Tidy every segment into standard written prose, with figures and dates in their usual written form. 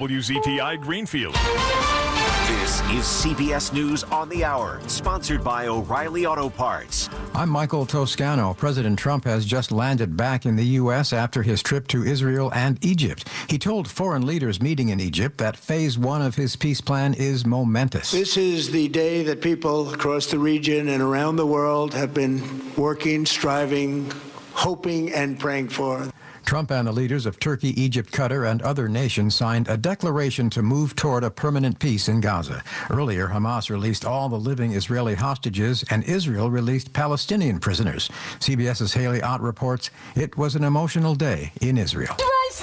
WZTI Greenfield. This is CBS News on the Hour, sponsored by O'Reilly Auto Parts. I'm Michael Toscano. President Trump has just landed back in the U.S. after his trip to Israel and Egypt. He told foreign leaders meeting in Egypt that phase one of his peace plan is momentous. This is the day that people across the region and around the world have been working, striving, hoping, and praying for. Trump and the leaders of Turkey, Egypt, Qatar, and other nations signed a declaration to move toward a permanent peace in Gaza. Earlier, Hamas released all the living Israeli hostages, and Israel released Palestinian prisoners. CBS's Haley Ott reports it was an emotional day in Israel.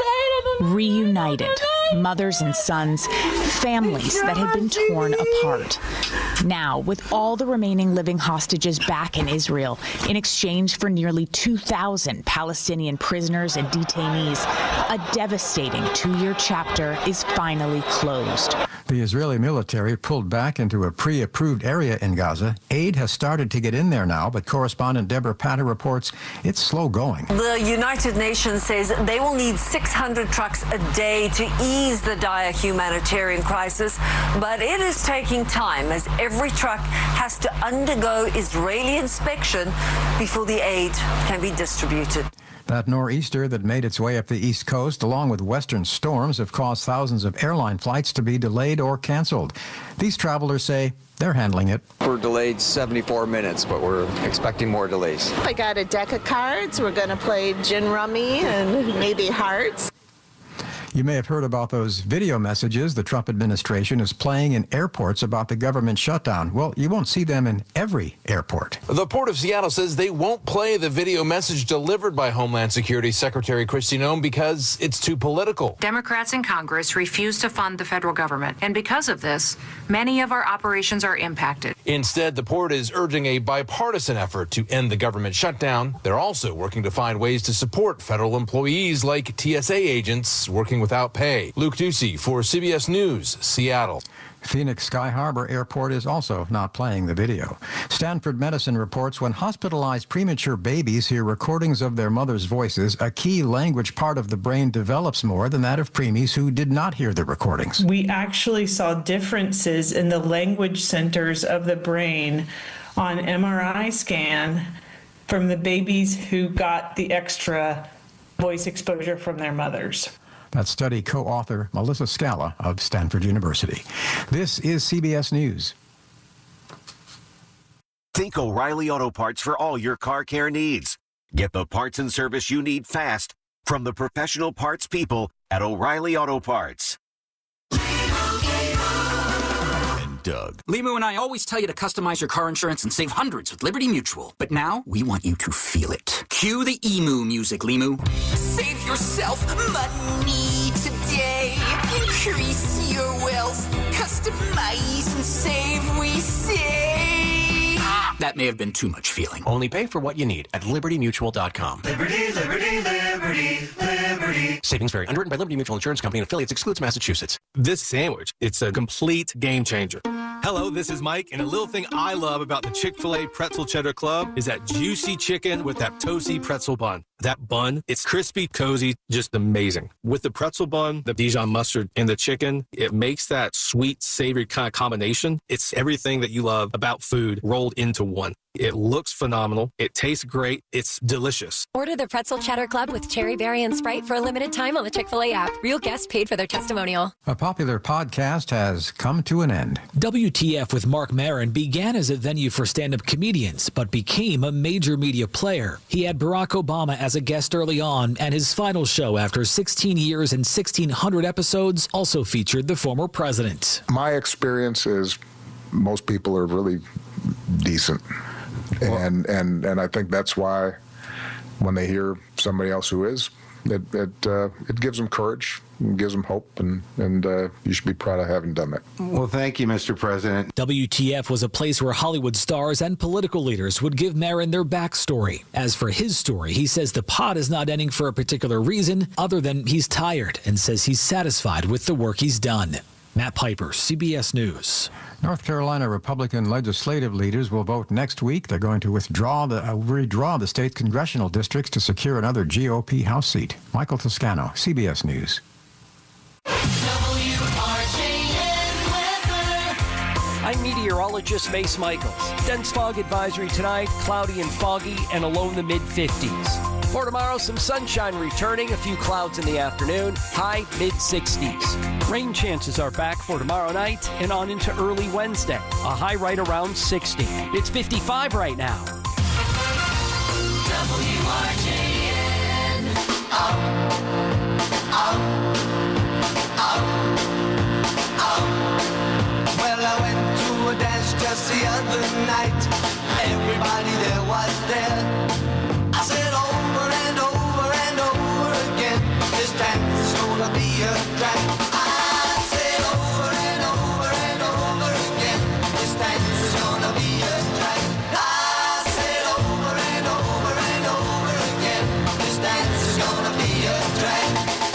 Reunited, mothers and sons, families that had been torn apart. Now, with all the remaining living hostages back in Israel, in exchange for nearly 2,000 Palestinian prisoners and detainees, a devastating two-year chapter is finally closed. The Israeli military pulled back into a pre-approved area in Gaza. Aid has started to get in there now, but correspondent Deborah Patter reports it's slow going. The United Nations says they will need 600 trucks a day to ease the dire humanitarian crisis, but it is taking time as every truck has to undergo Israeli inspection before the aid can be distributed. That nor'easter that made its way up the East Coast, along with western storms, have caused thousands of airline flights to be delayed or canceled. These travelers say they're handling it. We're delayed 74 minutes, but we're expecting more delays. I got a deck of cards. We're going to play gin rummy and maybe hearts. You may have heard about those video messages the Trump administration is playing in airports about the government shutdown. Well, you won't see them in every airport. The Port of Seattle says they won't play the video message delivered by Homeland Security Secretary Kristi Noem because it's too political. Democrats in Congress refuse to fund the federal government, and because of this, many of our operations are impacted. Instead, the port is urging a bipartisan effort to end the government shutdown. They're also working to find ways to support federal employees like TSA agents working without pay. Luke Ducey for CBS News, Seattle. Phoenix Sky Harbor Airport is also not playing the video. Stanford Medicine reports when hospitalized premature babies hear recordings of their mother's voices, a key language part of the brain develops more than that of preemies who did not hear the recordings. We actually saw differences in the language centers of the brain on MRI scan from the babies who got the extra voice exposure from their mothers. That study co-author Melissa Scala of Stanford University. This is CBS News. Think O'Reilly Auto Parts for all your car care needs. Get the parts and service you need fast from the professional parts people at O'Reilly Auto Parts. Doug. Limu and I always tell you to customize your car insurance and save hundreds with Liberty Mutual. But now, we want you to feel it. Cue the emu music, Limu. Save yourself money today. Increase your wealth. Customize and save, we say. That may have been too much feeling. Only pay for what you need at libertymutual.com. Liberty, liberty, liberty, liberty. Savings vary. Underwritten by Liberty Mutual Insurance Company and affiliates. Excludes Massachusetts. This sandwich, it's a complete game changer. Hello, this is Mike, and a little thing I love about the Chick-fil-A Pretzel Cheddar Club is that juicy chicken with that toasty pretzel bun. That bun, it's crispy, cozy, just amazing. With the pretzel bun, the Dijon mustard, and the chicken, it makes that sweet, savory kind of combination. It's everything that you love about food rolled into one. It looks phenomenal. It tastes great. It's delicious. Order the Pretzel Cheddar Club with Cherry Berry and Sprite for a limited time on the Chick-fil-A app. Real guests paid for their testimonial. A popular podcast has come to an end. WTF with Marc Maron began as a venue for stand-up comedians, but became a major media player. He had Barack Obama as a guest early on, and his final show after 16 years and 1,600 episodes also featured the former president. My experience is most people are really decent. And I think that's why when they hear somebody else who is, it gives them courage, and gives them hope, and you should be proud of having done that. Well, thank you, Mr. President. WTF was a place where Hollywood stars and political leaders would give Maron their backstory. As for his story, he says the pod is not ending for a particular reason other than he's tired, and says he's satisfied with the work he's done. Matt Piper, CBS News. North Carolina Republican legislative leaders will vote next week. They're going to redraw the state's congressional districts to secure another GOP House seat. Michael Toscano, CBS News. I'm meteorologist Mace Michaels. Dense fog advisory tonight, cloudy and foggy, and a low in the mid-50s. For tomorrow, some sunshine returning, a few clouds in the afternoon, high mid-60s. Rain chances are back for tomorrow night and on into early Wednesday, a high right around 60. It's 55 right now. WRJN. Well, I went to a dance just the other night. Everybody there was there. I said over and over and over again, this dance is gonna be a drag. I said over and over and over again, this dance is gonna be a drag. I said over and over and over again, this dance is gonna be a drag.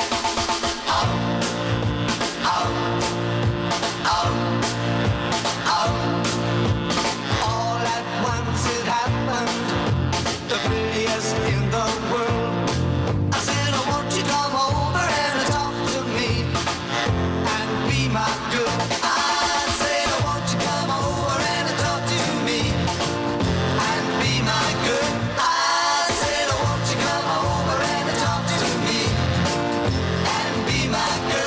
All at once it happened, the prettiest in the world. I said, oh, won't you come over and talk to me and be my girl? I said, oh, won't you come over and talk to me and be my girl? I said, oh, won't you come over and talk to me and be my girl?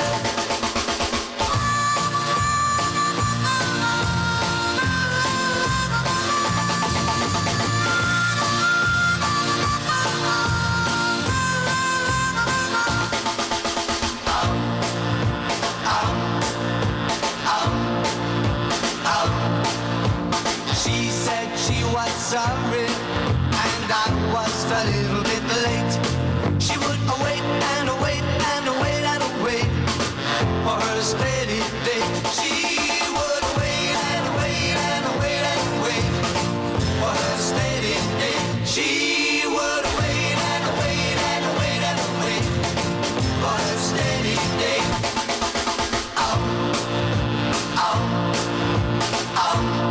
She said she was sorry, and I was a little bit late. She would wait and wait and wait and wait for her steady date. She would wait and wait and wait and wait for her steady date. She would wait and wait and wait and wait for her steady date. Oh, oh, oh.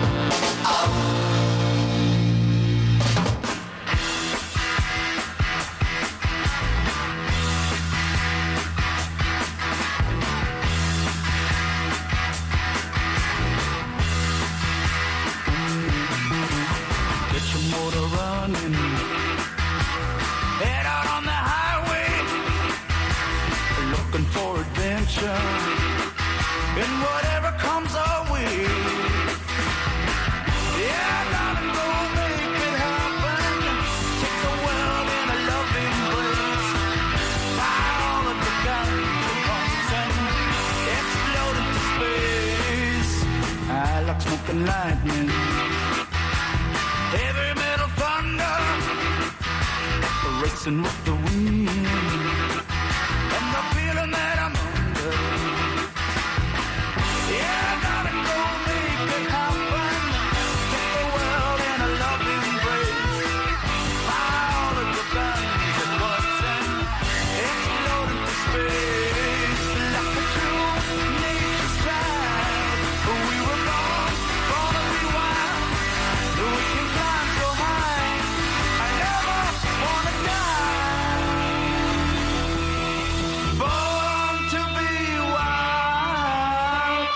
Get your motor running, head out on the highway, looking for adventure, and whatever comes our way. Yeah, darling, go make it happen. Take the world in a loving embrace. Fire all of the guns at once and explode into space. I like smoking lightning, heavy metal thunder, racing with the wind, and the feeling that I'm under. Yeah, darling, go make it happen. Take the world in a loving embrace. Fire all of the guns at once and explode into space. Like a true nature's child, we were born to be wild. We can climb so high, I never wanna die. Born to be wild.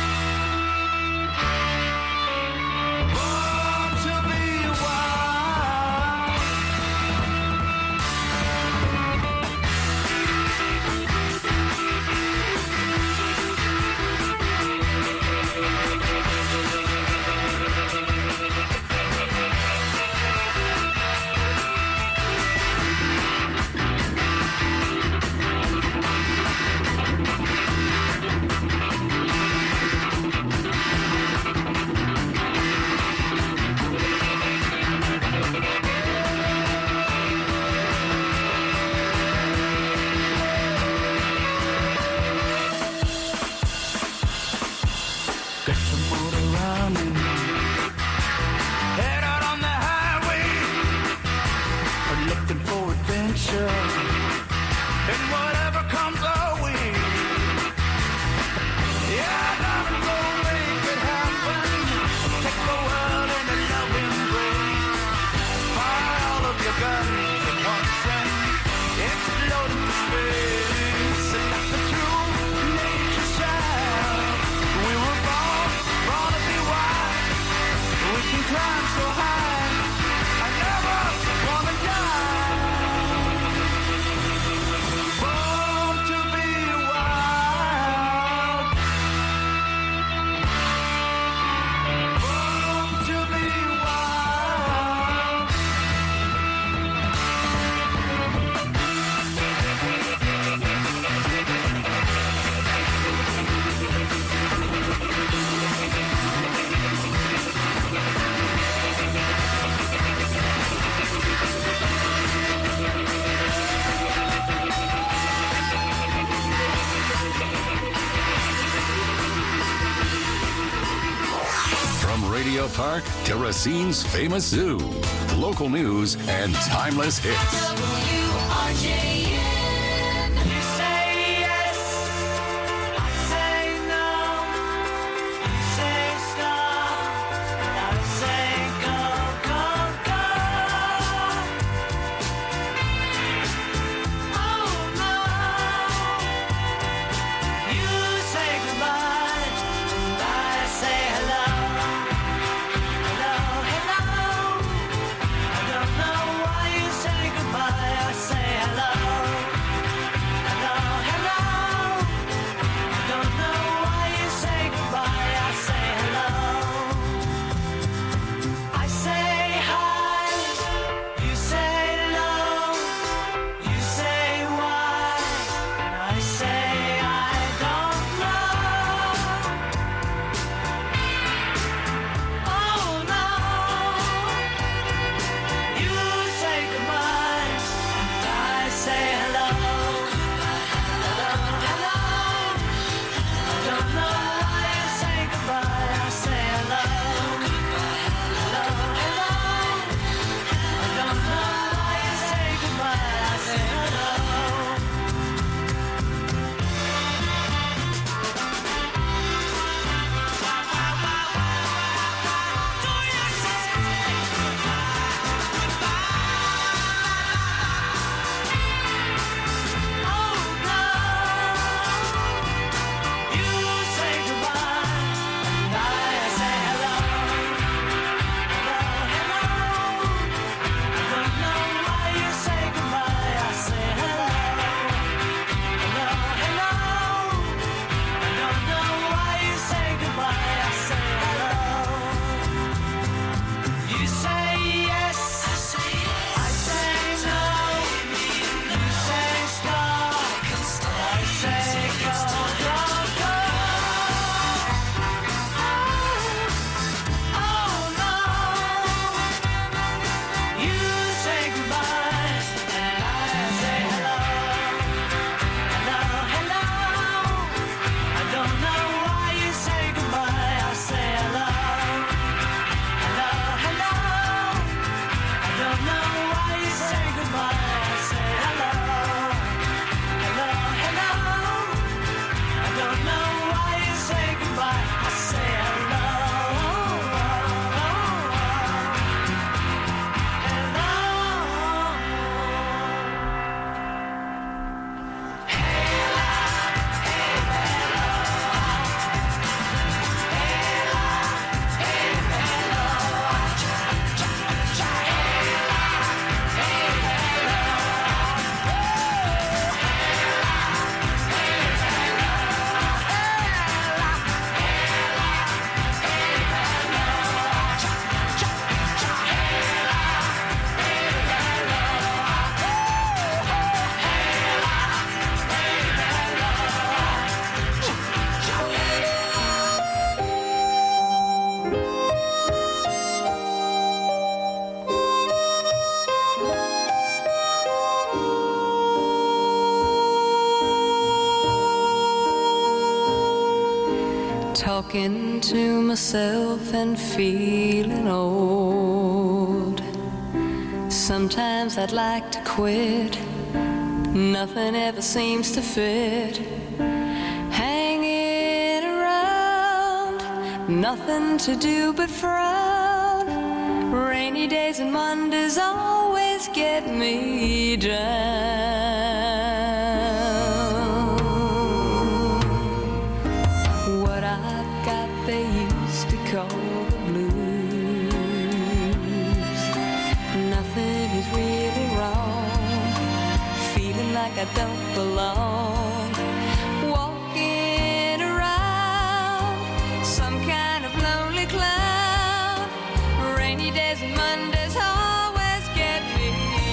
Born to be wild. Get your motor running, head out on the highway, looking for adventure, and whatever comes our way. Yeah, darling, go make it happen. Take the world in a loving embrace. Fire all of your guns at once and explode into space. Like the true nature's child, we were born to Australia Park to Racine's famous zoo. Local news and timeless hits. WRJN. You say yes, I say no. You say stop, and I say go, go, go. Oh no. You say goodbye, and I say hello. Hello, hello. I don't know why you say goodbye. I say hello. Hello, hello. I don't know why you say goodbye. I say hello. I say hi. You say low. You say why. And I say I don't know. Oh no. You say goodbye, and I say hello. Hello, hello. I don't know why you say goodbye. I say hello. Hello, hello. I don't know why you say goodbye. I say hello. You say yes, I say no. You say stop, I say go, go, go. Oh no. You say goodbye, and I say hello. Hello, hello. I don't know why you say goodbye. I say hello. Hello, hello. I don't know why you say goodbye. I say hello. Hello, hello. I don't know why you say goodbye. I say hello. Talking to myself and feeling old. Sometimes I'd like to quit. Nothing ever seems to fit. Hanging around, nothing to do but frown. Rainy days and Mondays always get me down. What I've got they used to call the blues. Nothing is really wrong. Feeling like I don't belong. Walking around some kind of lonely cloud. Rainy days and Mondays always get me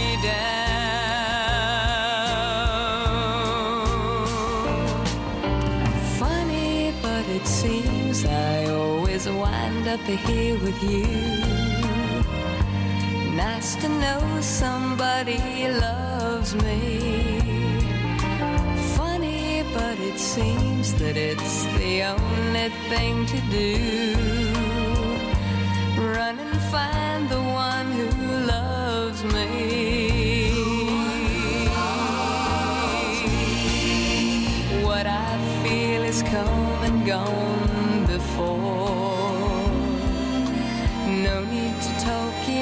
down. Funny, but it seems I always wind up here with you. Nice to know somebody loves me. Funny, but it seems that it's the only thing to do.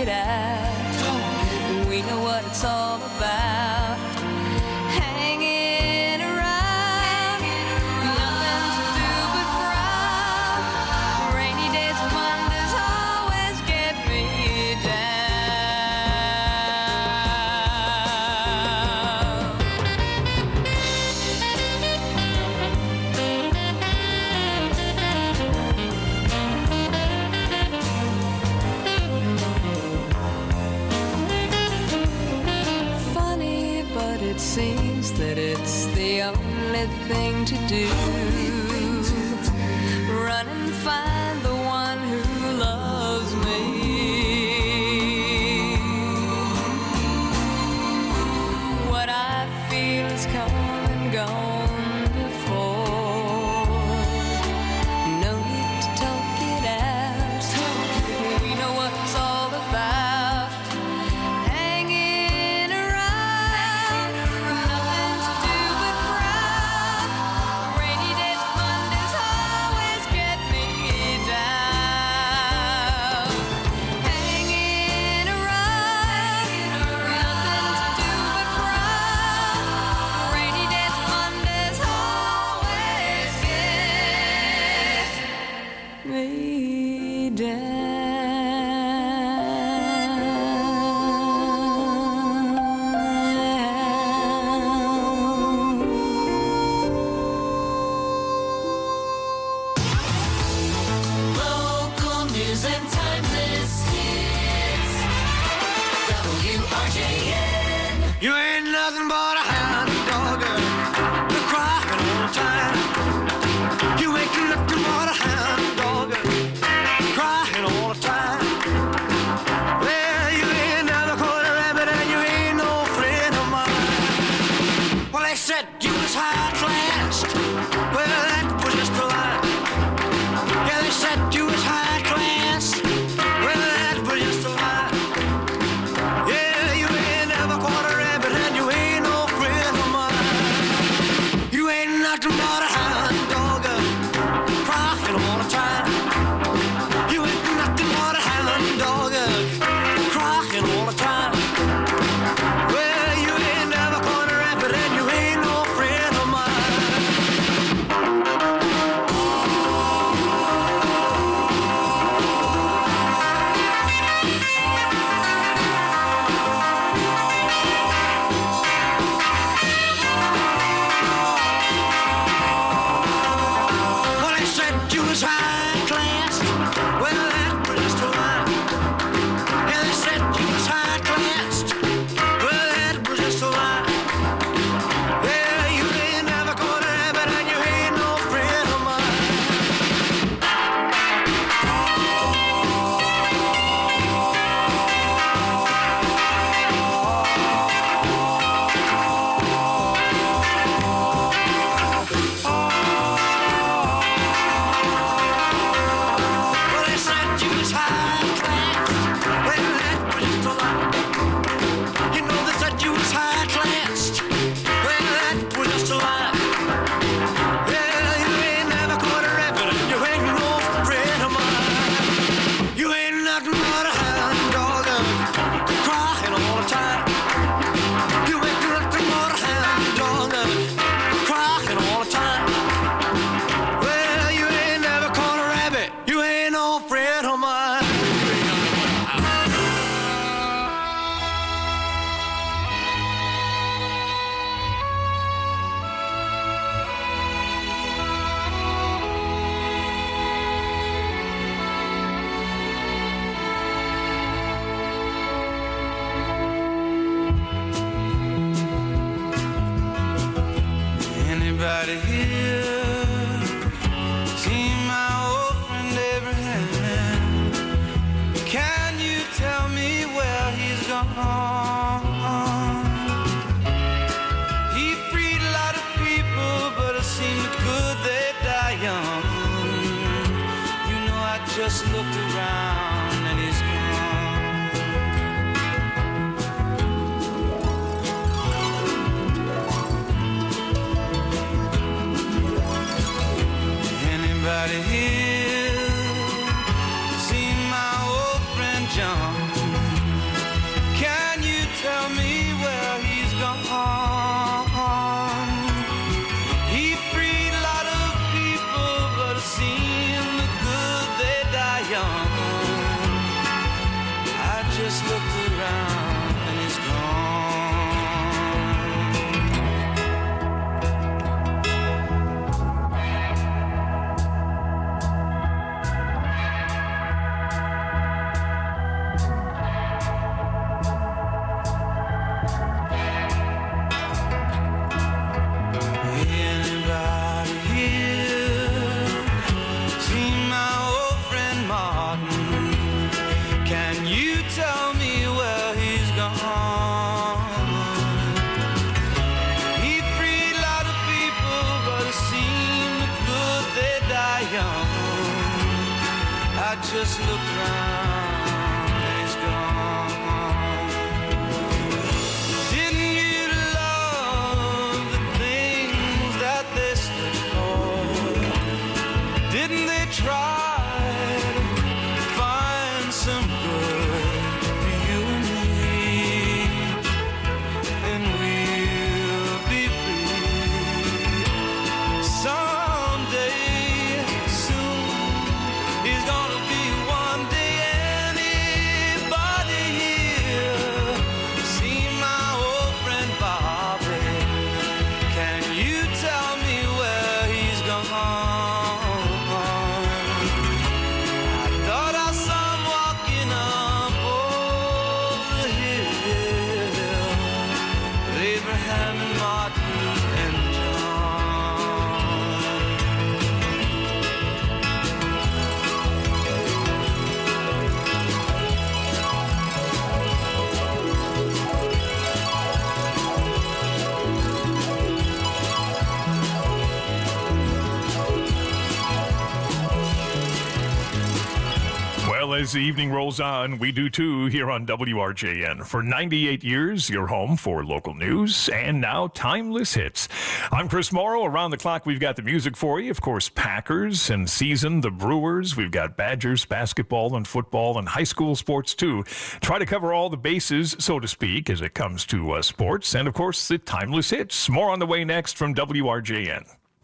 it out. We know what it's all about. Hanging around, nothing to do but frown. Rainy days and Mondays always get me down. Funny, but it seems that it's the only thing to do. Run and find the one who loves me. What I feel is come and gone before. No need to talk it out. We know what it's all about. Hanging around, nothing to do but frown. Rainy days, Mondays always get me down. Hanging around, nothing to do but frown. Rainy days, Mondays always get me down. Local news and timeless hits. WRJN. You ain't nothing but a hound dog, you're crying all the time. You ain't nothing but a hound dog, crying all the time. Well, you ain't never caught a rabbit and you ain't no friend of mine. Well, they said you was high class. Well, that was just a lie. Yeah, they said you was high class. Well, that was just a lie. Yeah, you ain't never caught a rabbit and you ain't no friend of mine. You ain't nothing but a hound dog, crying all the time. You ain't nothing but a hound dog, crying all the time. Well, you ain't never caught a rabbit and you ain't no friend of mine. Well, they said you was high class. Well, that was just a lie. Yeah, they said you was high class. Well, that was just a lie. Yeah, you ain't never caught a rabbit and you ain't no friend of mine. Well, they said you was high class. Well, that was just a lie. You know they said you was high class. Well, that was just a lie. Yeah, you ain't never caught a rabbit and you ain't no friend of mine. You ain't nothing but a hound dog, crying all the time. You ain't nothing but a hound dog, crying all the time. Well, you ain't never caught a rabbit. You ain't no friend of mine. Anybody here seen my old friend Abraham? Can you tell me where he's gone? He freed a lot of people, but it seemed good they die young. You know, I just looked around and he's gone. Anybody here seen my old friend John? just looked round and he's gone. Didn't you love the things that they stood for? Didn't they try to find some good for you and me? And we'll be free someday soon. He's gonna be one day. Anybody here see my old friend Bobby? Can you tell me where he's gone? I thought I saw him walking up over the hill with Abraham and Martin and Well, as the evening rolls on, we do too here on WRJN. For 98 years, your home for local news and now timeless hits. I'm Chris Morrow. Around the clock, we've got the music for you. Of course, Packers and season, the Brewers. We've got Badgers, basketball and football and high school sports too. Try to cover all the bases, so to speak, as it comes to sports. And of course, the timeless hits. More on the way next from WRJN.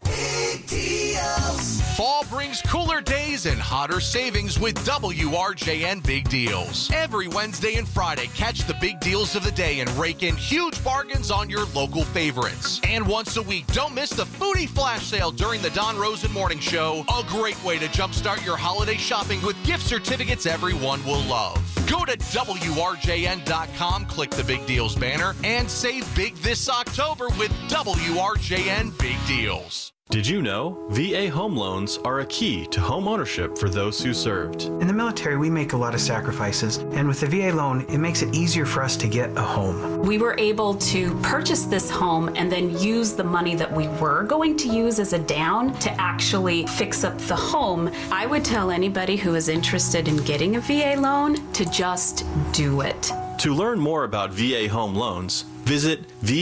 Fall brings cooler days and hotter savings with WRJN Big Deals. Every Wednesday and Friday, catch the big deals of the day and rake in huge bargains on your local favorites. And once a week, don't miss the Foodie Flash Sale during the Don Rosen Morning Show. A great way to jumpstart your holiday shopping with gift certificates everyone will love. Go to WRJN.com, click the Big Deals banner, and save big this October with WRJN Big Deals. Did you know VA home loans are a key to home ownership for those who served? In the military, we make a lot of sacrifices, and with the VA loan, it makes it easier for us to get a home. We were able to purchase this home and then use the money that we were going to use as a down to actually fix up the home. I would tell anybody who is interested in getting a VA loan to just do it. To learn more about VA home loans, visit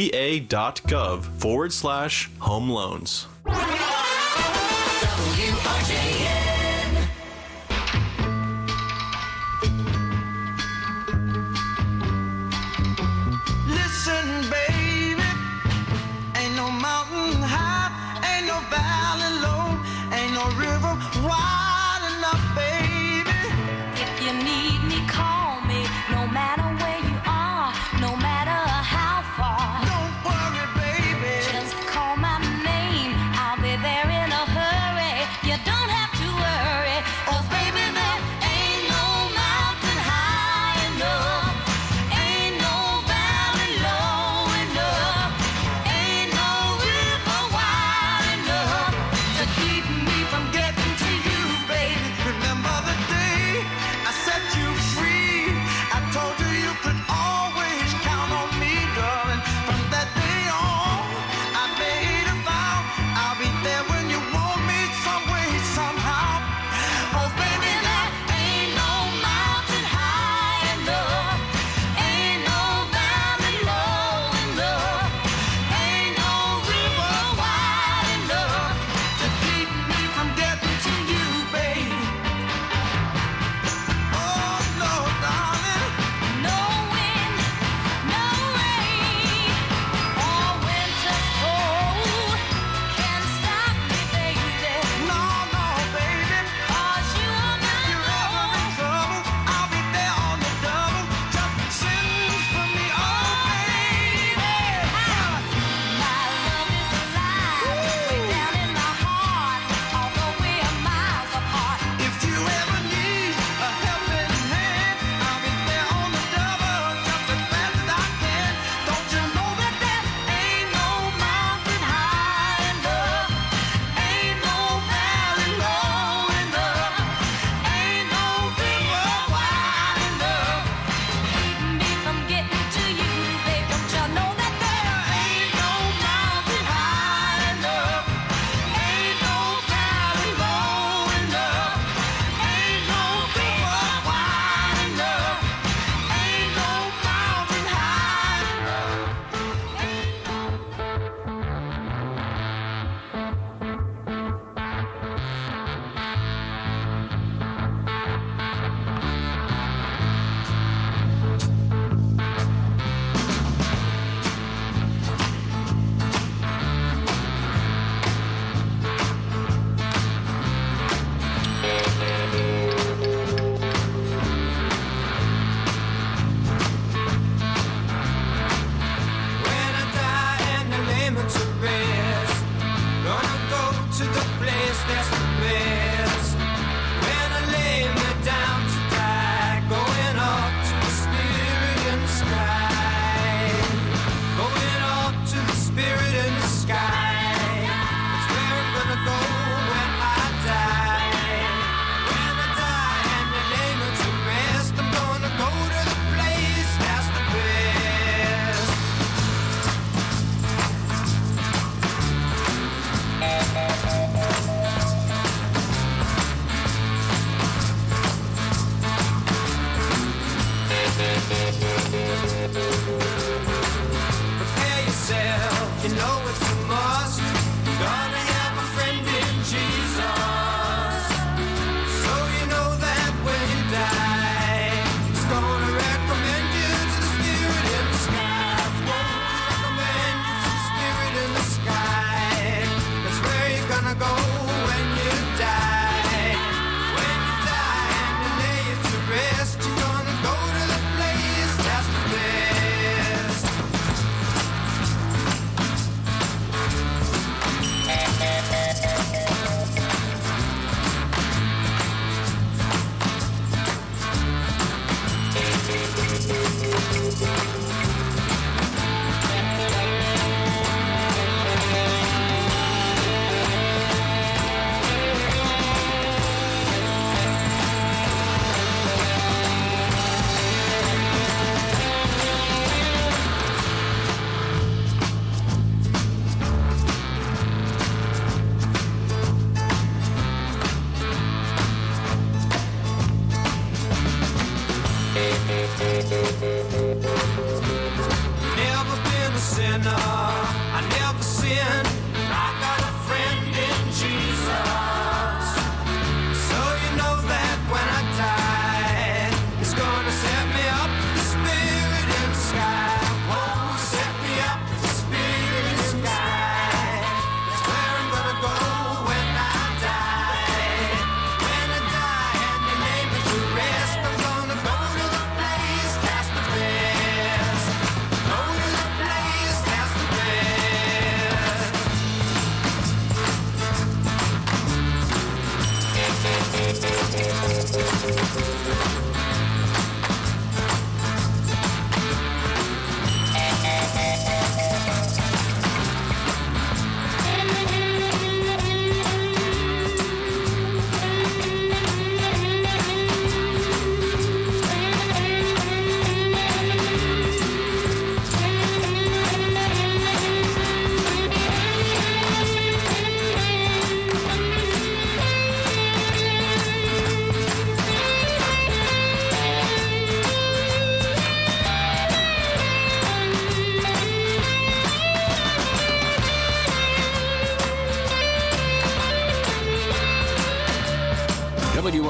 va.gov/home loans. WRJN. Listen, baby, ain't no mountain high, ain't no valley low, ain't no river wide enough, baby. If you need me, call me, no matter where you are, no matter how far. Don't worry, baby. Just call my name, I'll be there in a hurry. You don't have to worry.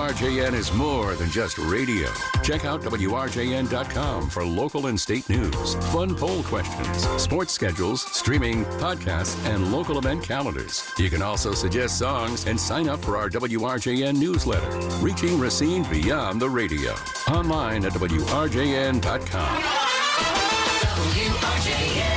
WRJN is more than just radio. Check out WRJN.com for local and state news, fun poll questions, sports schedules, streaming, podcasts, and local event calendars. You can also suggest songs and sign up for our WRJN newsletter, reaching Racine beyond the radio. Online at WRJN.com. WRJN.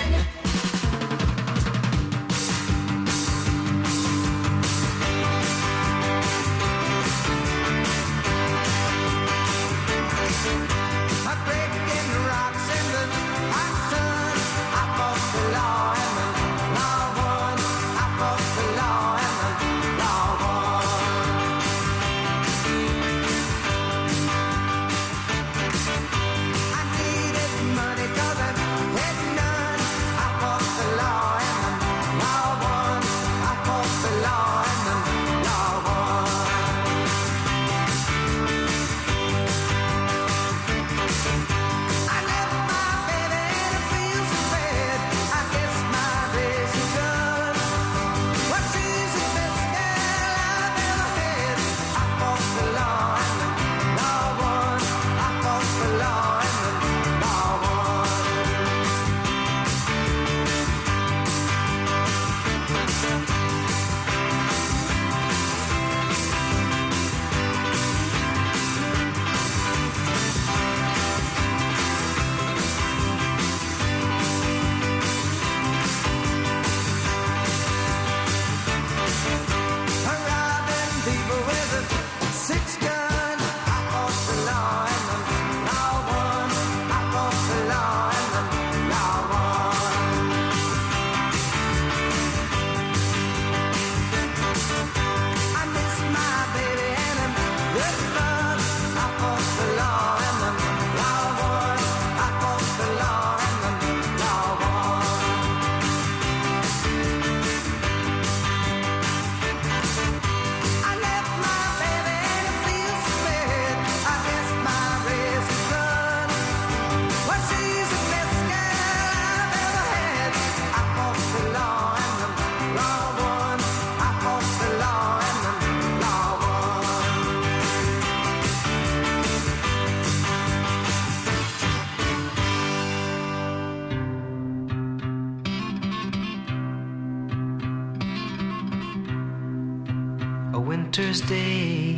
winter's day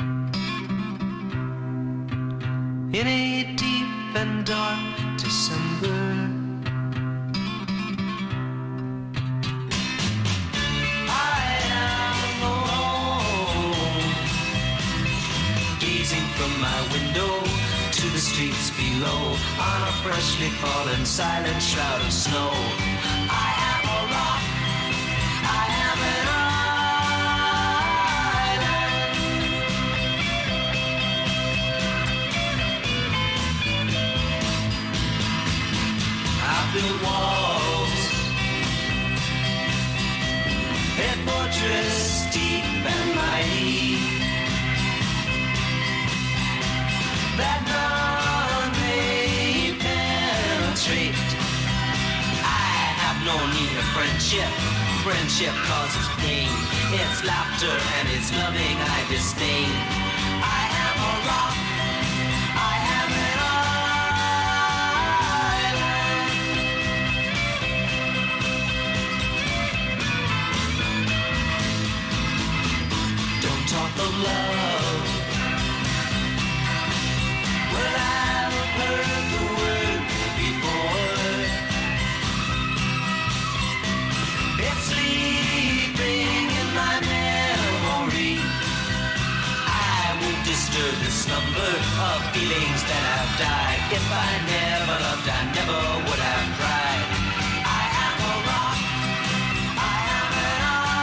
in a deep and dark December. I am alone, gazing from my window to the streets below on a freshly fallen silent shroud of snow. I am a rock, I am an island. I built walls, a fortress deep and mighty, that none may penetrate. I have no need of friendship. Friendship causes pain. It's laughter and it's loving I disdain. I am a rock. I am an island. Don't talk of love. Well, I've heard the word before. It's sleeping in my memory. I won't disturb the slumber of feelings that have died. If I never loved, I never would have tried. I am a rock. I am an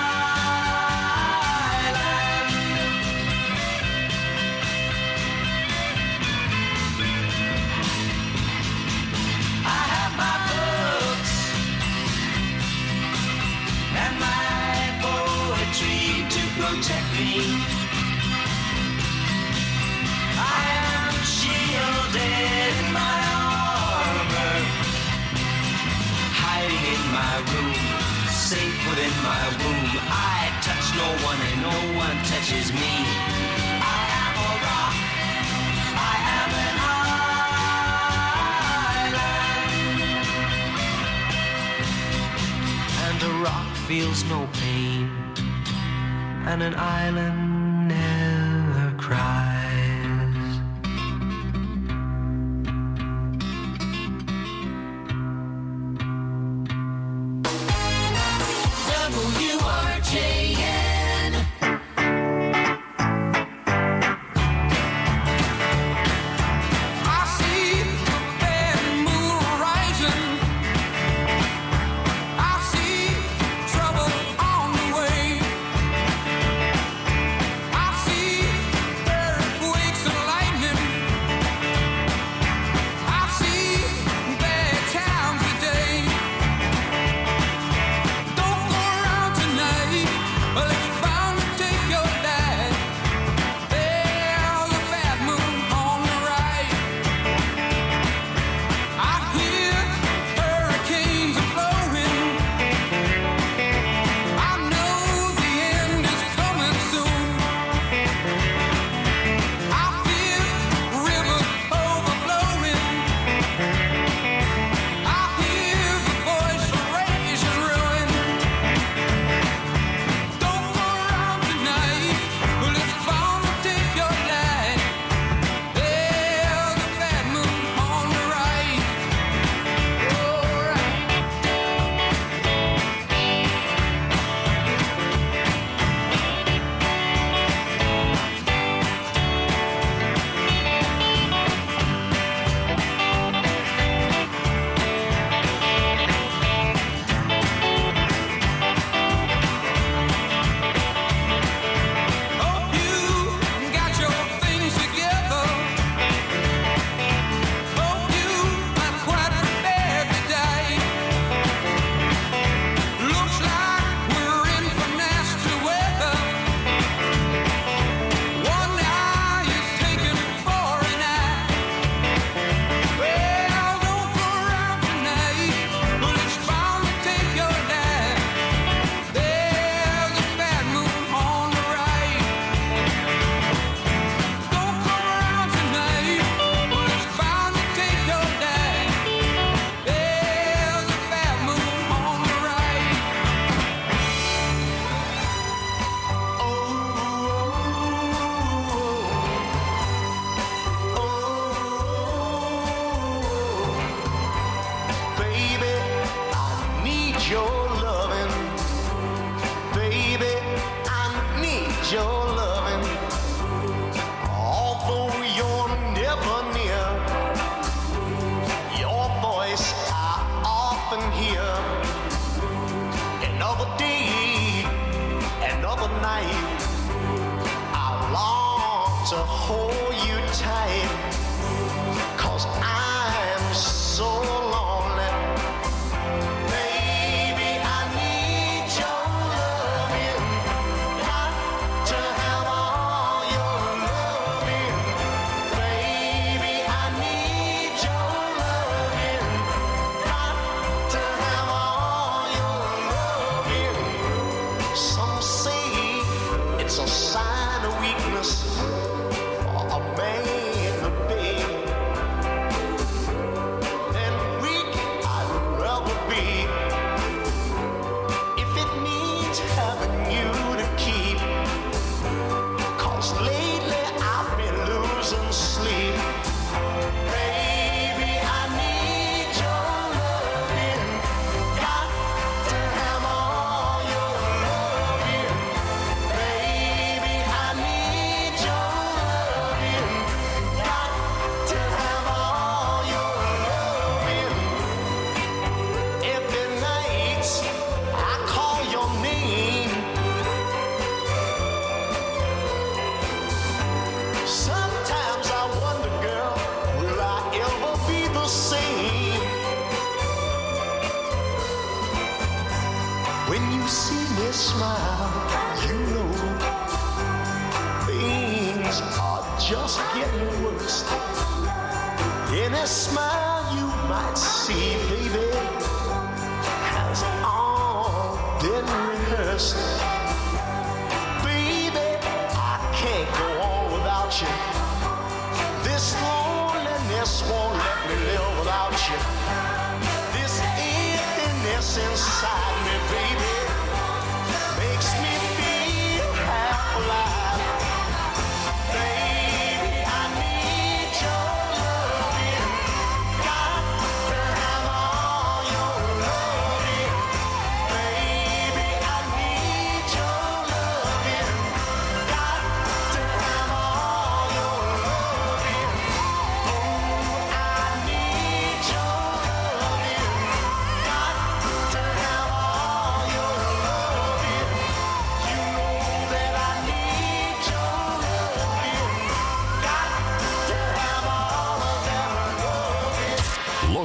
I have my books and my poetry to protect me. I am shielded in my armor, hiding in my room, safe within my womb. I touch no one and no one touches me. I feels no pain, and an island never cries. WRJN. I see the bad moon rising. I see trouble on the way. I see earthquakes and lightning. I see bad times today. Don't go around tonight, well, it's bound to take your life. There's a bad moon on the right. I hear hurricanes are blowing. I know the end is coming soon. I feel rivers overflowing. I hear the voice of rage and ruin. Don't go around tonight, well, it's bound to take your life. There's a bad moon on the right. Hope you got your things together. Hope you are quite prepared to die. Looks like we're in for nasty weather. One eye is taken for an eye. Well, don't go around tonight, but it's bound to take your life. There's a bad moon on the right. Don't go around tonight, but it's bound to take your life. There's a bad moon on the right. Baby, I need your loving. Baby, I need your loving. Although you're never near, your voice I often hear. Another day, another night, I long to hold you tight. 'Cause I'm so lonely. Baby, I need your loving. Got to have all your loving. Baby, I need your loving. Got to have all your loving. Some say it's a sign of weakness for a man to beg. And weak I'd rather be if it means having you to keep. 'Cause lately I've been losing sleep. Baby, I need your loving. Got to have all your loving. Baby, I need your loving. Got to have all your loving. Every night I call your name. Sometimes I wonder, girl, will I ever be the same? When you see me smile, you know things are just getting worse. Any smile you might see, baby, has all been rehearsed. Baby, I can't go on without you. This loneliness won't let me live without you. This emptiness inside me, baby,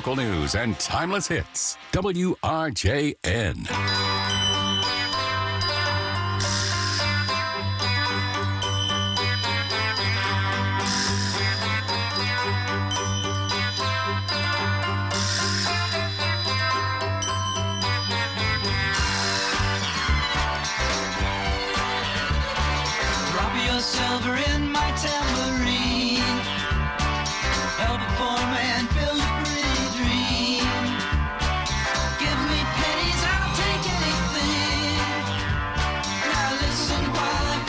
local news and timeless hits. WRJN. Silver in my tambourine, help a poor man build a pretty dream. Give me pennies, I'll take anything. Now listen while I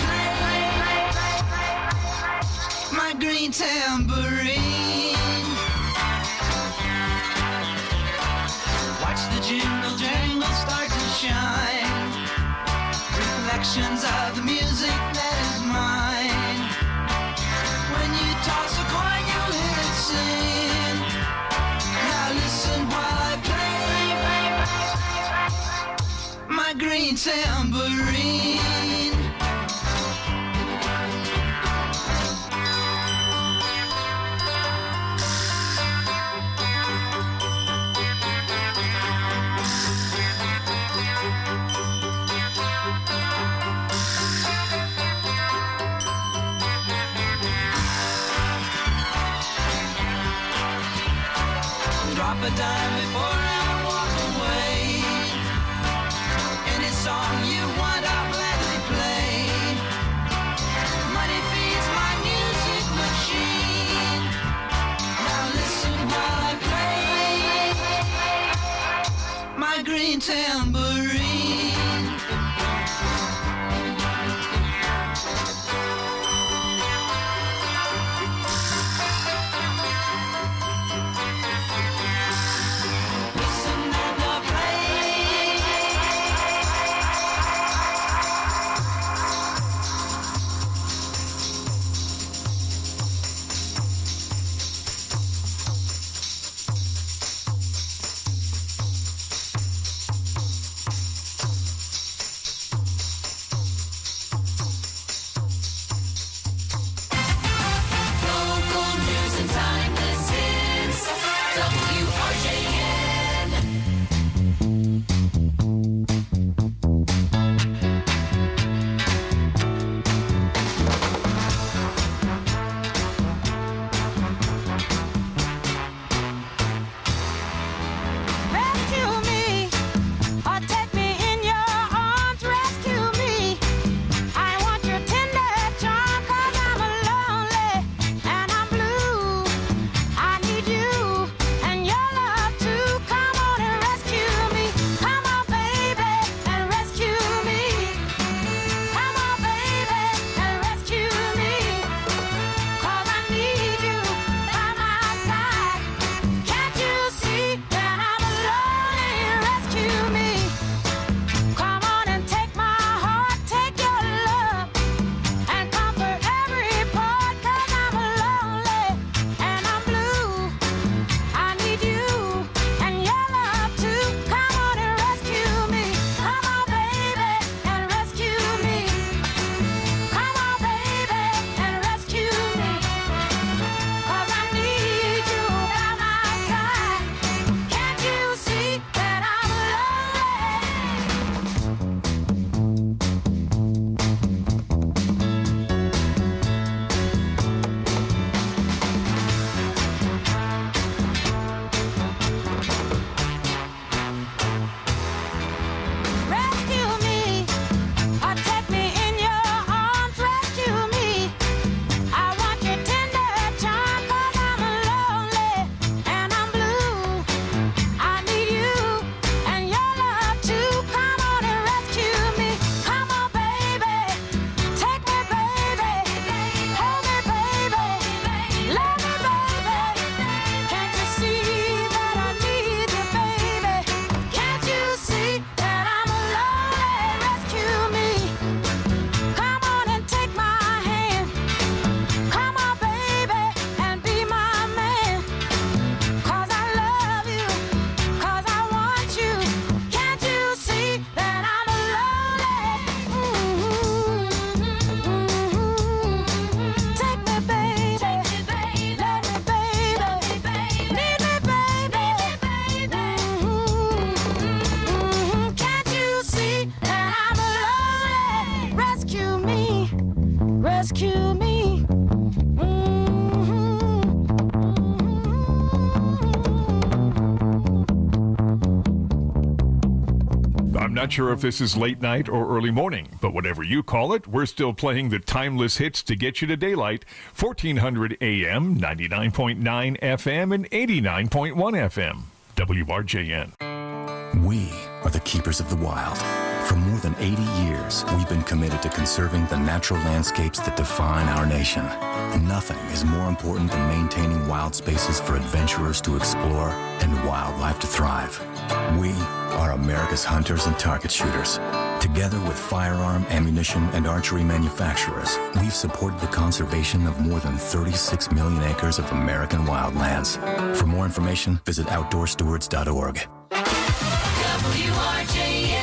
play my green tambourine. Watch the jingle jangle start to shine, reflections of the music that is mine. When you toss a coin, you'll hear it sing. Now listen while I play my green tambourine. Drop a dime before I walk away. Any song you want, I'll gladly play. Money feeds my music machine. Now listen while I play my green tambourine. I'm not sure if this is late night or early morning, but whatever you call it, we're still playing the timeless hits to get you to daylight. 1400 AM, 99.9 FM, and 89.1 FM. WRJN. We are the keepers of the wild. For more than 80 years, we've been committed to conserving the natural landscapes that define our nation. Nothing is more important than maintaining wild spaces for adventurers to explore and wildlife to thrive. We are America's hunters and target shooters. Together with firearm, ammunition, and archery manufacturers, we've supported the conservation of more than 36 million acres of American wildlands. For more information, visit OutdoorStewards.org. WRJN.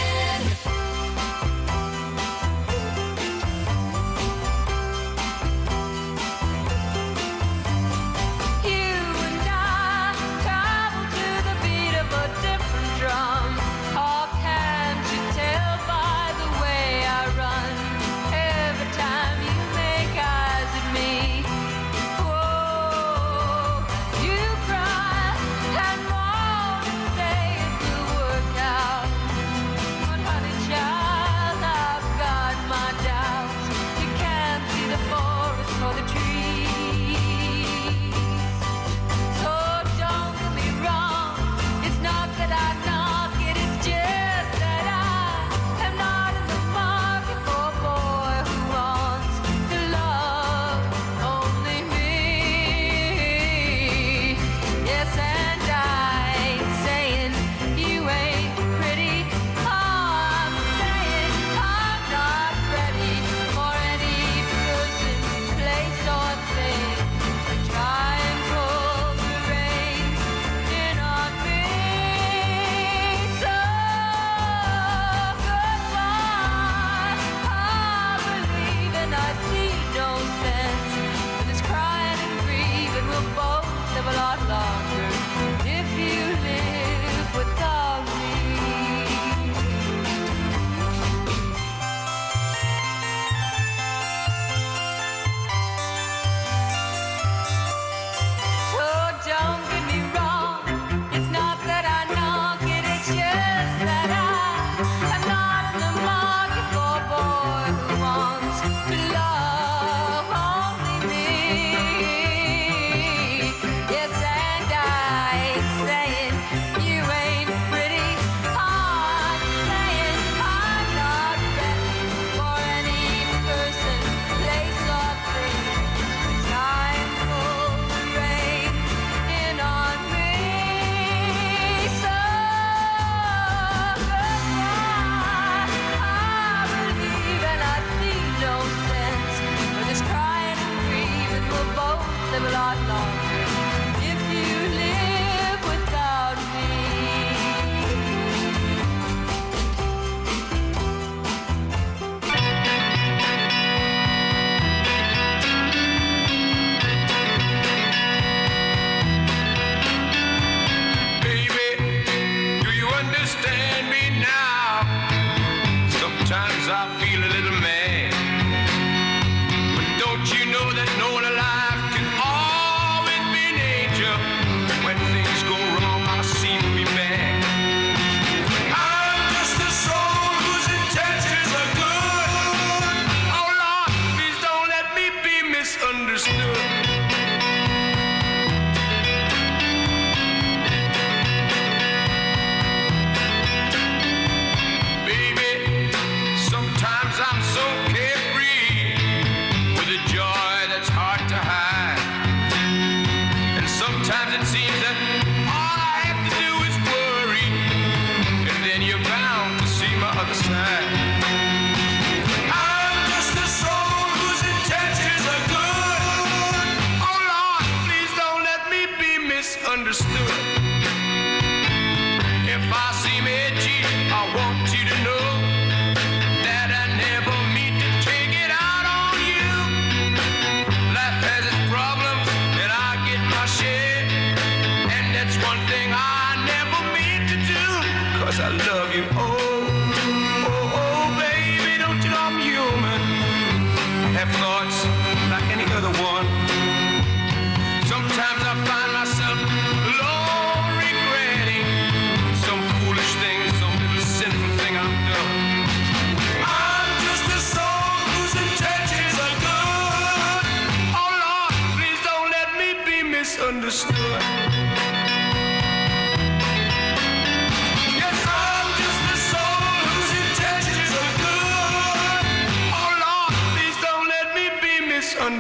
Some foolish thing, some little sinful thing I'm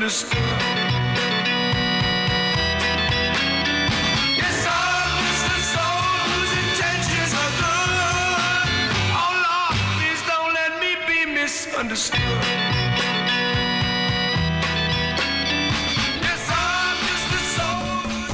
misunderstood. Yes, I'm just a soul whose intentions are good. Oh Lord, please don't let me be misunderstood. Yes, I'm just a soul whose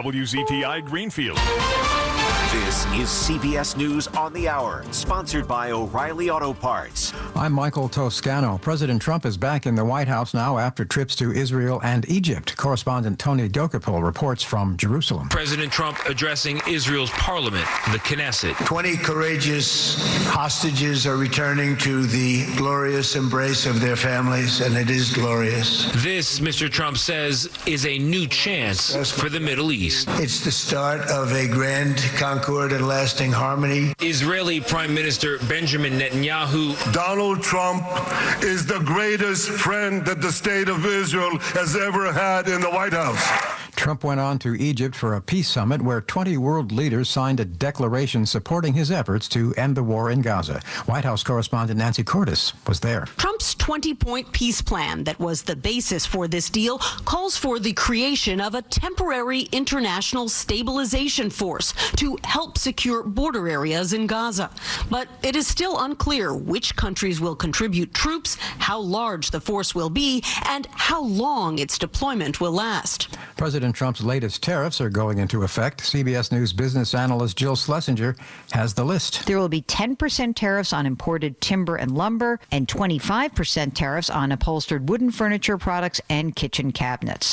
WZTI Greenfield. This is CBS News on the Hour, sponsored by O'Reilly Auto Parts. I'm Michael Toscano. President Trump is back in the White House now after trips to Israel and Egypt. Correspondent Tony Dokapil reports from Jerusalem. President Trump addressing Israel's parliament, the Knesset. 20 courageous hostages are returning to the glorious embrace of their families, and it is glorious. This, Mr. Trump says, is a new chance for the Middle East. It's the start of a grand concord and lasting harmony. Israeli Prime Minister Benjamin Netanyahu. Donald Trump is the greatest friend that the state of Israel has ever had in the White House. Trump went on to Egypt for a peace summit where 20 world leaders signed a declaration supporting his efforts to end the war in Gaza. White House correspondent Nancy Cordes was there. Trump's 20-point peace plan that was the basis for this deal calls for the creation of a temporary international stabilization force to help secure border areas in Gaza. But it is still unclear which countries will contribute troops, how large the force will be, and how long its deployment will last. President Trump's latest tariffs are going into effect. CBS News business analyst Jill Schlesinger has the list. There will be 10% tariffs on imported timber and lumber and 25% tariffs on upholstered wooden furniture products and kitchen cabinets.